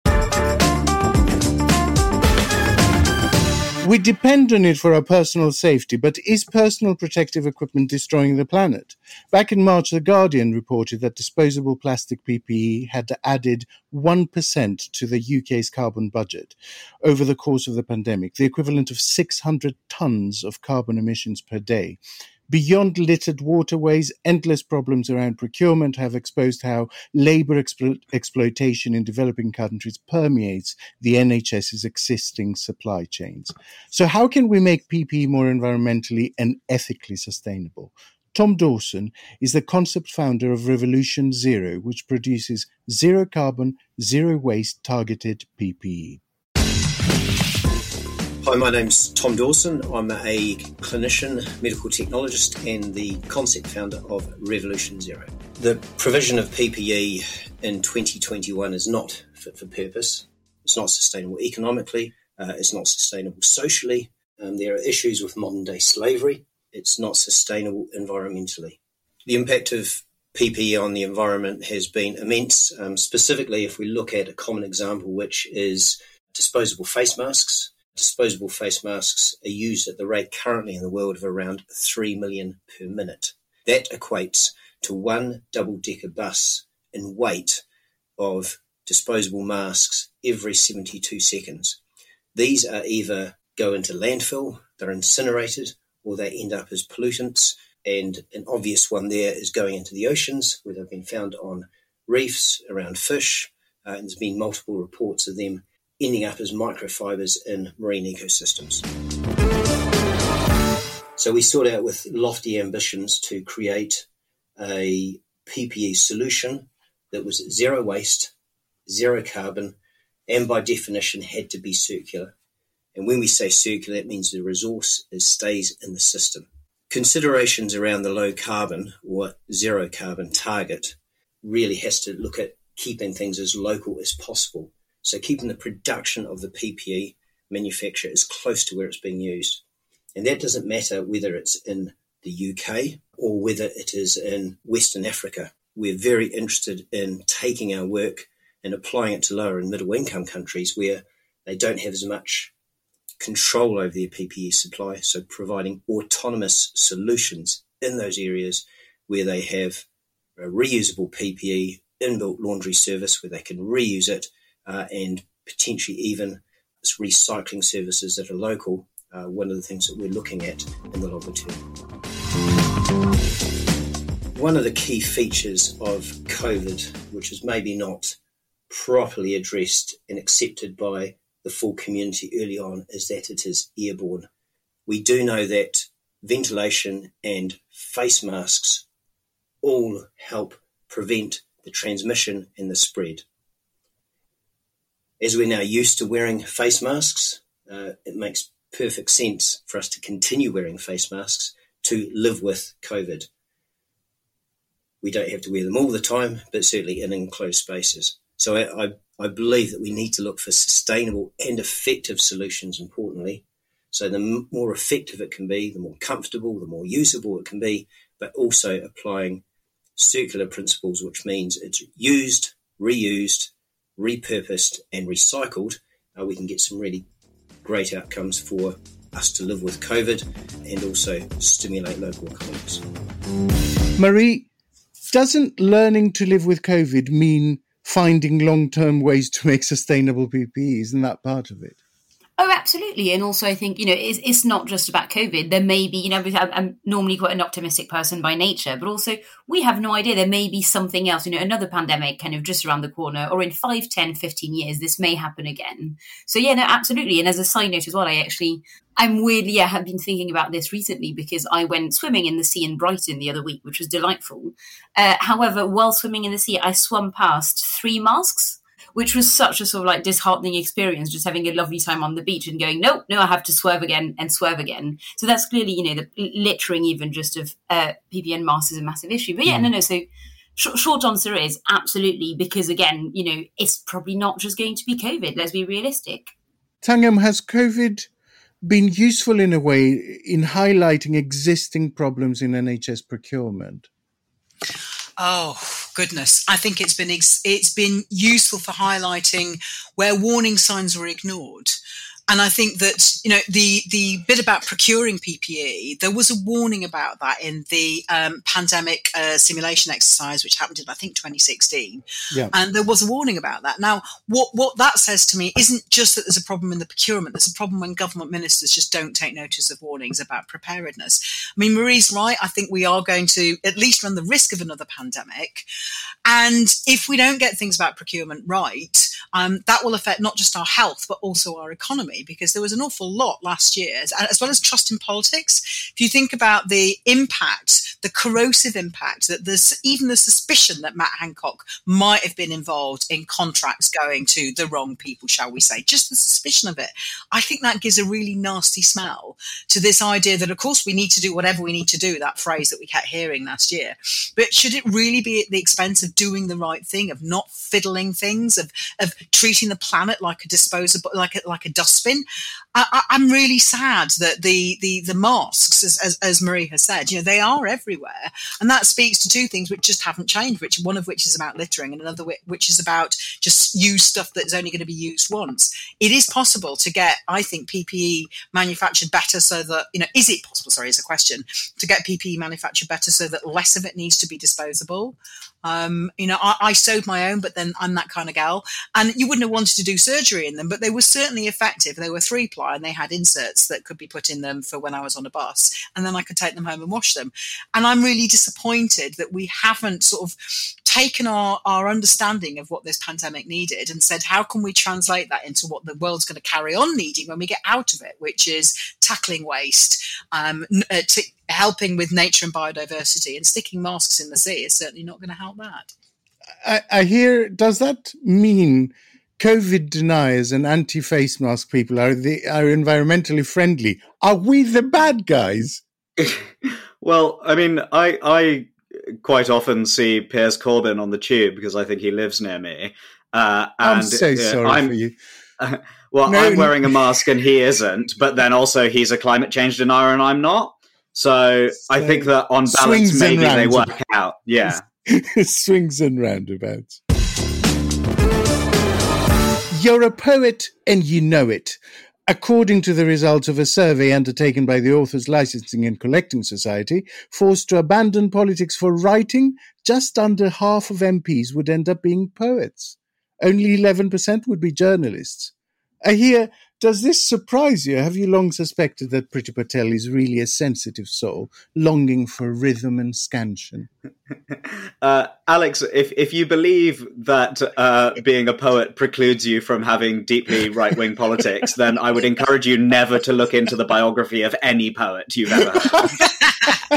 We depend on it for our personal safety, but is personal protective equipment destroying the planet? Back in March, The Guardian reported that disposable plastic P P E had added one percent to the U K's carbon budget over the course of the pandemic, the equivalent of six hundred tonnes of carbon emissions per day. Beyond littered waterways, endless problems around procurement have exposed how labour explo- exploitation in developing countries permeates the N H S's existing supply chains. So how can we make P P E more environmentally and ethically sustainable? Tom Dawson is the concept founder of Revolution Zero, which produces zero carbon, zero waste targeted P P E. Hi, my name's Tom Dawson. I'm a clinician, medical technologist, and the concept founder of Revolution Zero. The provision of P P E in twenty twenty-one is not fit for purpose. It's not sustainable economically. Uh, it's not sustainable socially. Um, there are issues with modern-day slavery. It's not sustainable environmentally. The impact of P P E on the environment has been immense. Um, specifically, if we look at a common example, which is disposable face masks. Disposable face masks are used at the rate currently in the world of around three million per minute. That equates to one double-decker bus in weight of disposable masks every seventy-two seconds. These are either go into landfill, they're incinerated, or they end up as pollutants. And an obvious one there is going into the oceans, where they've been found on reefs, around fish, uh, and there's been multiple reports of them ending up as microfibers in marine ecosystems. So we sought out with lofty ambitions to create a P P E solution that was zero waste, zero carbon, and by definition had to be circular. And when we say circular, it means the resource is, stays in the system. Considerations around the low carbon or zero carbon target really has to look at keeping things as local as possible. So keeping the production of the P P E manufacture as close to where it's being used. And that doesn't matter whether it's in the U K or whether it is in Western Africa. We're very interested in taking our work and applying it to lower and middle income countries where they don't have as much control over their P P E supply. So providing autonomous solutions in those areas where they have a reusable P P E, inbuilt laundry service where they can reuse it, Uh, and potentially even recycling services that are local, uh, one of the things that we're looking at in the longer term. One of the key features of COVID, which is maybe not properly addressed and accepted by the full community early on, is that it is airborne. We do know that ventilation and face masks all help prevent the transmission and the spread. As we're now used to wearing face masks, uh, it makes perfect sense for us to continue wearing face masks to live with COVID. We don't have to wear them all the time, but certainly in enclosed spaces. So I, I, I believe that we need to look for sustainable and effective solutions, importantly, So the m- more effective it can be, the more comfortable, the more usable it can be, but also applying circular principles, which means it's used, reused, repurposed and recycled, uh, we can get some really great outcomes for us to live with COVID and also stimulate local economies. Marie, doesn't learning to live with COVID mean finding long-term ways to make sustainable P P E? Isn't that part of it? Oh, absolutely. And also, I think, you know, it's, it's not just about COVID. There may be, you know, I'm normally quite an optimistic person by nature, but also we have no idea. There may be something else, you know, another pandemic kind of just around the corner, or in five, ten, fifteen years, this may happen again. So, yeah, no, absolutely. And as a side note as well, I actually, I'm weirdly, yeah, have been thinking about this recently because I went swimming in the sea in Brighton the other week, which was delightful. Uh, however, while swimming in the sea, I swum past three masks, which was such a sort of like disheartening experience, just having a lovely time on the beach and going, no, no, I have to swerve again and swerve again. So that's clearly, you know, the littering even just of uh, P P N masks is a massive issue. But yeah, mm. no, no. So sh- short answer is absolutely, because again, you know, it's probably not just going to be COVID. Let's be realistic. Tanguy, has COVID been useful in a way in highlighting existing problems in N H S procurement? Oh, goodness. I think it's been ex- it's been useful for highlighting where warning signs were ignored. And I think that, you know, the, the bit about procuring P P E, there was a warning about that in the um, pandemic uh, simulation exercise, which happened in, I think, twenty sixteen. Yeah. And there was a warning about that. Now, what, what that says to me isn't just that there's a problem in the procurement. There's a problem when government ministers just don't take notice of warnings about preparedness. I mean, Marie's right. I think we are going to at least run the risk of another pandemic. And if we don't get things about procurement right, um, that will affect not just our health, but also our economy, because there was an awful lot last year, as well as trust in politics. If you think about the impact, the corrosive impact, that there's even the suspicion that Matt Hancock might have been involved in contracts going to the wrong people, shall we say, just the suspicion of it, I think that gives a really nasty smell to this idea that, of course, we need to do whatever we need to do, that phrase that we kept hearing last year. But should it really be at the expense of doing the right thing, of not fiddling things, of of treating the planet like a disposable, like a, like a dustbin? I, I, I'm really sad that the the the masks, as, as as Marie has said, you know, they are everywhere, and that speaks to two things which just haven't changed. Which one of which is about littering, and another which is about just use stuff that's only going to be used once. It is possible to get, I think, P P E manufactured better so that, you know, is it possible? Sorry, is a question to get P P E manufactured better so that less of it needs to be disposable. Um, you know, I, I sewed my own, but then I'm that kind of gal. And you wouldn't have wanted to do surgery in them, but they were certainly effective. They were three ply and they had inserts that could be put in them for when I was on a bus. And then I could take them home and wash them. And I'm really disappointed that we haven't sort of taken our, our understanding of what this pandemic needed and said, how can we translate that into what the world's going to carry on needing when we get out of it, which is tackling waste, um, uh, t- helping with nature and biodiversity, and sticking masks in the sea is certainly not going to help that. I, I hear, does that mean COVID deniers and anti-face mask people are the are environmentally friendly? Are we the bad guys? Well, I mean, I I quite often see Piers Corbyn on the tube because I think he lives near me. Uh, and, I'm so sorry uh, I'm, for you. Uh, well, no, I'm wearing a mask and he isn't, but then also he's a climate change denier and I'm not. So, so I think that on balance, maybe they work out. Yeah. Swings and roundabouts. You're a poet and you know it. According to the results of a survey undertaken by the Authors Licensing and Collecting Society, forced to abandon politics for writing, just under half of M Ps would end up being poets. Only eleven percent would be journalists. I hear, does this surprise you? Have you long suspected that Priti Patel is really a sensitive soul, longing for rhythm and scansion? Uh, Alex, if, if you believe that uh, being a poet precludes you from having deeply right-wing politics, then I would encourage you never to look into the biography of any poet you've ever heard.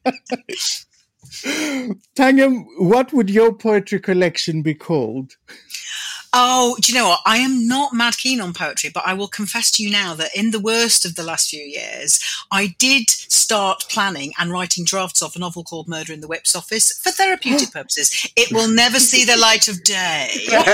Tanguy, what would your poetry collection be called? Oh, do you know what? I am not mad keen on poetry, but I will confess to you now that in the worst of the last few years, I did start planning and writing drafts of a novel called Murder in the Whips Office for therapeutic purposes. It will never see the light of day. But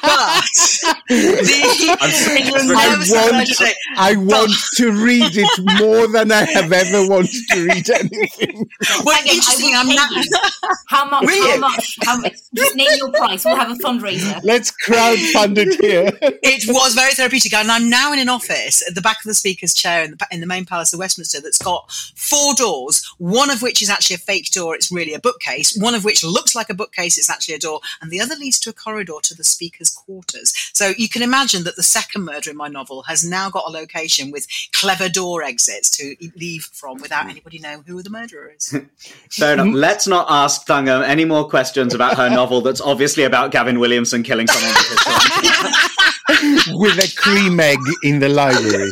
the, it will I never see the light of want, day. I want to read it more than I have ever wanted to read anything. Well, Again, interesting. I I'm will not. pay you. How much? Will How you? much? How much? Just name your price. We'll have a fundraiser. Let's crowdfund it here. It was very therapeutic, and I'm now in an office at the back of the Speaker's chair in the, in the main palace of Westminster that's got four doors, one of which is actually a fake door, it's really a bookcase, one of which looks like a bookcase, it's actually a door, and the other leads to a corridor to the Speaker's quarters. So you can imagine that the second murder in my novel has now got a location with clever door exits to leave from without anybody knowing who the murderer is. Fair enough. Let's not ask Thangam any more questions about her novel that's obviously about Gavin Williamson killing someone with his son. With a cream egg in the library.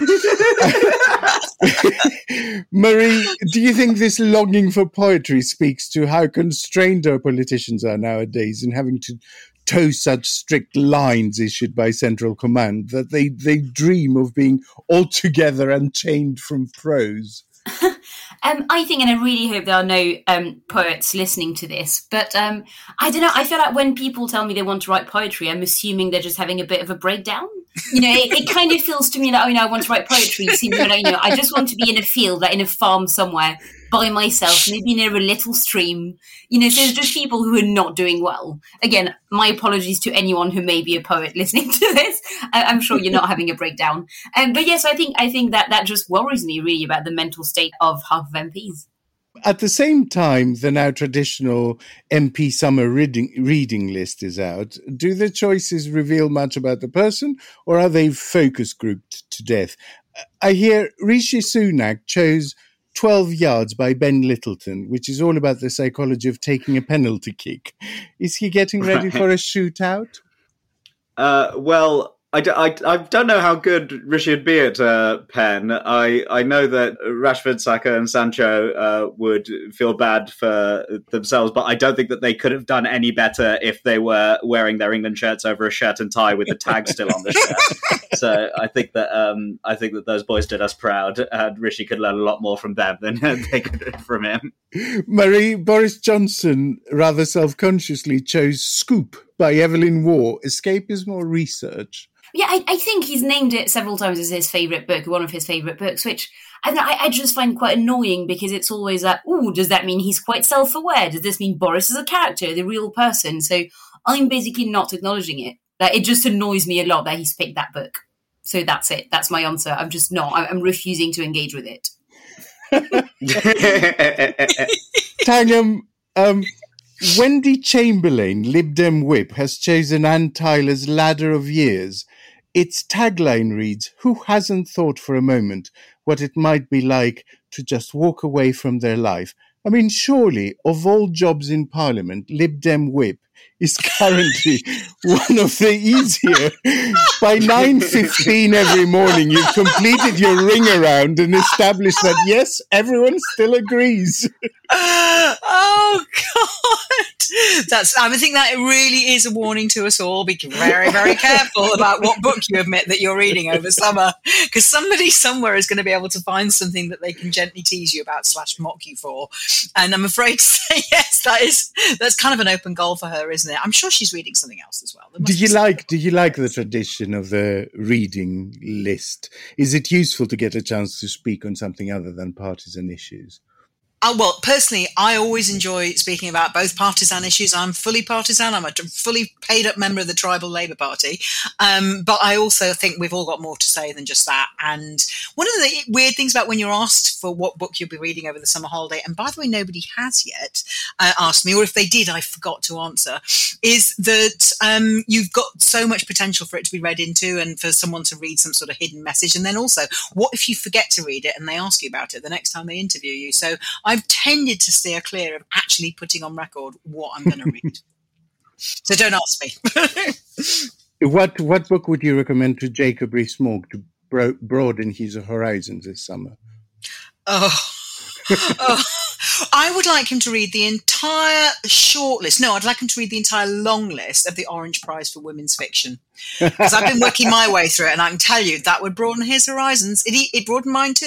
Marie, do you think this longing for poetry speaks to how constrained our politicians are nowadays in having to toe such strict lines issued by Central Command that they, they dream of being altogether unchained from prose? Um, I think, and I really hope there are no um, poets listening to this, but um, I don't know, I feel like when people tell me they want to write poetry, I'm assuming they're just having a bit of a breakdown. You know, it, it kind of feels to me like, oh, you know, I want to write poetry. It seems like, you know, I just want to be in a field, like in a farm somewhere by myself, maybe near a little stream. You know, so there's just people who are not doing well. Again, my apologies to anyone who may be a poet listening to this. I, I'm sure you're not having a breakdown. Um, but yes, I think I think that that just worries me really about the mental state of half of M Ps. At the same time, the now traditional M P summer reading, reading list is out. Do the choices reveal much about the person, or are they focus grouped to death? I hear Rishi Sunak chose twelve yards by Ben Littleton, which is all about the psychology of taking a penalty kick. Is he getting ready Right. for a shootout? Uh, well, I, d- I, I don't know how good Rishi would be at uh, Penn. I, I know that Rashford, Saka and Sancho uh, would feel bad for themselves, but I don't think that they could have done any better if they were wearing their England shirts over a shirt and tie with the tag still on the shirt. So I think that um, I think that those boys did us proud, and Rishi could learn a lot more from them than they could from him. Marie, Boris Johnson rather self-consciously chose Scoop by Evelyn Waugh, Escapism or Research? Yeah, I, I think he's named it several times as his favourite book, one of his favourite books, which I, I just find quite annoying because it's always like, ooh, does that mean he's quite self-aware? Does this mean Boris is a character, the real person? So I'm basically not acknowledging it. Like, it just annoys me a lot that he's picked that book. So that's it. That's my answer. I'm just not. I'm refusing to engage with it. Tangam, um, Wendy Chamberlain, Lib Dem Whip, has chosen Ann Tyler's Ladder of Years. Its tagline reads, "Who hasn't thought for a moment what it might be like to just walk away from their life?" I mean, surely, of all jobs in Parliament, Lib Dem Whip is currently one of the easier. By nine fifteen every morning, you've completed your ring around and established that, yes, everyone still agrees. Oh, God. That's, I think that really is a warning to us all. Be very, very careful about what book you admit that you're reading over summer, because somebody somewhere is going to be able to find something that they can gently tease you about slash mock you for. And I'm afraid to say, yes, that is, that's kind of an open goal for her, isn't it? I'm sure she's reading something else as well. Do you like, do you like the tradition of the reading list? Is it useful to get a chance to speak on something other than partisan issues? Oh, well, personally, I always enjoy speaking about both partisan issues. I'm fully partisan. I'm a fully paid up member of the Tribal Labour Party. Um, but I also think we've all got more to say than just that. And one of the weird things about when you're asked for what book you'll be reading over the summer holiday, and by the way, nobody has yet uh, asked me, or if they did, I forgot to answer, is that um, you've got so much potential for it to be read into and for someone to read some sort of hidden message. And then also, what if you forget to read it and they ask you about it the next time they interview you? So I've tended to steer clear of actually putting on record what I'm going to read. So don't ask me. What what book would you recommend to Jacob Rees-Mogg to bro- broaden his horizons this summer? Oh. oh. I would like him to read the entire short list. No, I'd like him to read the entire long list of the Orange Prize for Women's Fiction. Because I've been working my way through it, and I can tell you that would broaden his horizons. It, it broadened mine too.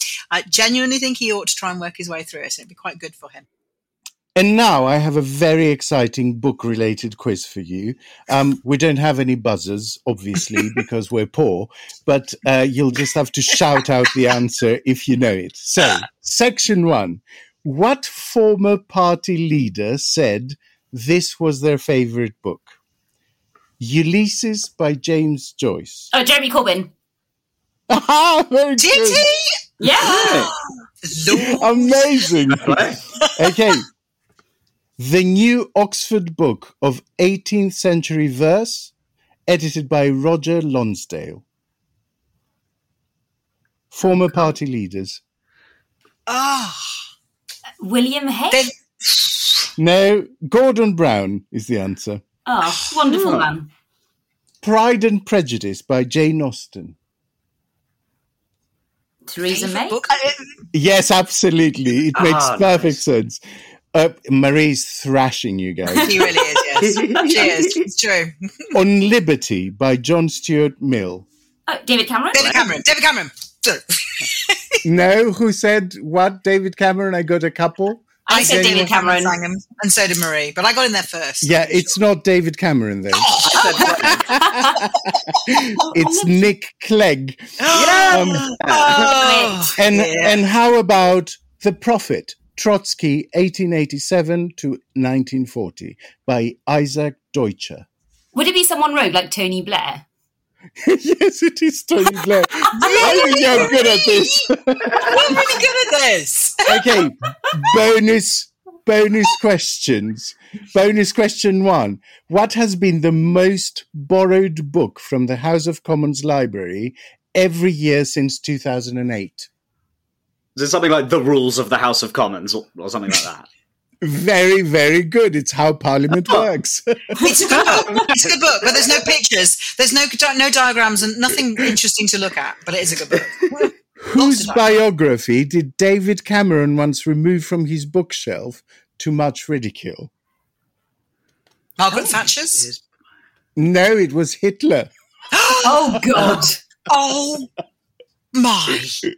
I genuinely think he ought to try and work his way through it. It'd be quite good for him. And now I have a very exciting book-related quiz for you. Um, we don't have any buzzers, obviously, because we're poor, but uh, you'll just have to shout out the answer if you know it. So, section one. What former party leader said this was their favourite book? Ulysses by James Joyce. Oh, Jeremy Corbyn. Ah, very Did good. he? Yeah. Amazing. Okay. The New Oxford Book of eighteenth Century Verse, edited by Roger Lonsdale. Former party leaders. Oh. William Hay. Then- No, Gordon Brown is the answer. Oh, wonderful man. Pride and Prejudice by Jane Austen. Theresa May. book? Yes, absolutely. It makes Ah, perfect nice. sense. Uh, Marie's thrashing you guys. He really is, yes. She is. It's true. On Liberty by John Stuart Mill. Oh, David Cameron. David Cameron. David Cameron. No, who said what? David Cameron? I got a couple. I said David Cameron. Sang him, and so did Marie, but I got in there first. Yeah, it's not David Cameron then. It's Nick Clegg. Um, Oh, and yeah. and how about The Prophet, Trotsky, eighteen eighty-seven to nineteen forty, by Isaac Deutscher. Would it be someone rogue like Tony Blair? Yes, it is Tony Blair. I think you're good at this. I'm really good at this. Okay, bonus bonus questions. Bonus question one. What has been the most borrowed book from the House of Commons library every year since two thousand eight? Is it something like The Rules of the House of Commons or, or something like that? Very, very good. It's how Parliament works. It's a good book. It's a good book, but there's no pictures. There's no no diagrams and nothing interesting to look at, but it is a good book. Whose of biography did David Cameron once remove from his bookshelf to much ridicule? Margaret Thatcher's? No, it was Hitler. Oh, God. Oh, my.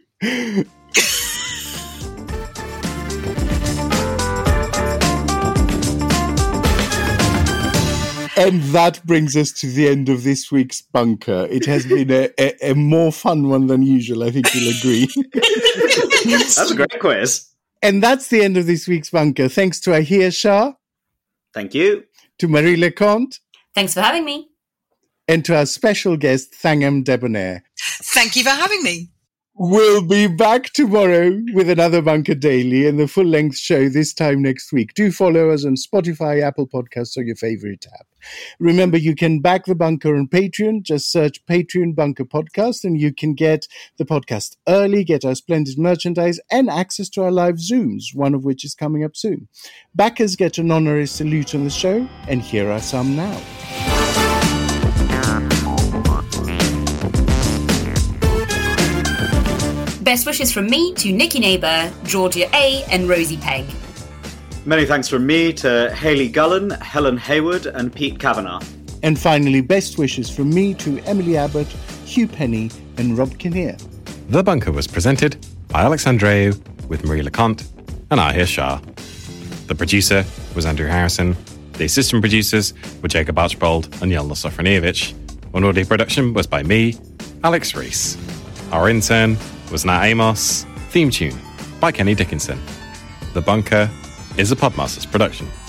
And that brings us to the end of this week's bunker. It has been a, a, a more fun one than usual, I think you'll agree. That's a great quiz. And that's the end of this week's bunker. Thanks to Ahir Shah, Thank you. to Marie Leconte, Thanks for having me. and to our special guest, Thangam Debonair. Thank you for having me. We'll be back tomorrow with another Bunker Daily and the full-length show this time next week. Do follow us on Spotify, Apple Podcasts, or your favorite app. Remember, you can back the Bunker on Patreon. Just search Patreon Bunker Podcast, and you can get the podcast early, get our splendid merchandise, and access to our live Zooms, one of which is coming up soon. Backers get an honorary salute on the show, and here are some now. Best wishes from me to Nikki Neighbour, Georgia A, and Rosie Pegg. Many thanks from me to Hayley Gullen, Helen Hayward, and Pete Kavanagh. And finally, best wishes from me to Emily Abbott, Hugh Penny, and Rob Kinnear. The Bunker was presented by Alex Andreou with Marie Leconte and Ahir Shah. The producer was Andrew Harrison. The assistant producers were Jacob Archbold and Yelna Sofronievich. On audio production was by me, Alex Rees. Our intern was Nat Amos. Theme tune by Kenny Dickinson. The Bunker is a Podmasters production.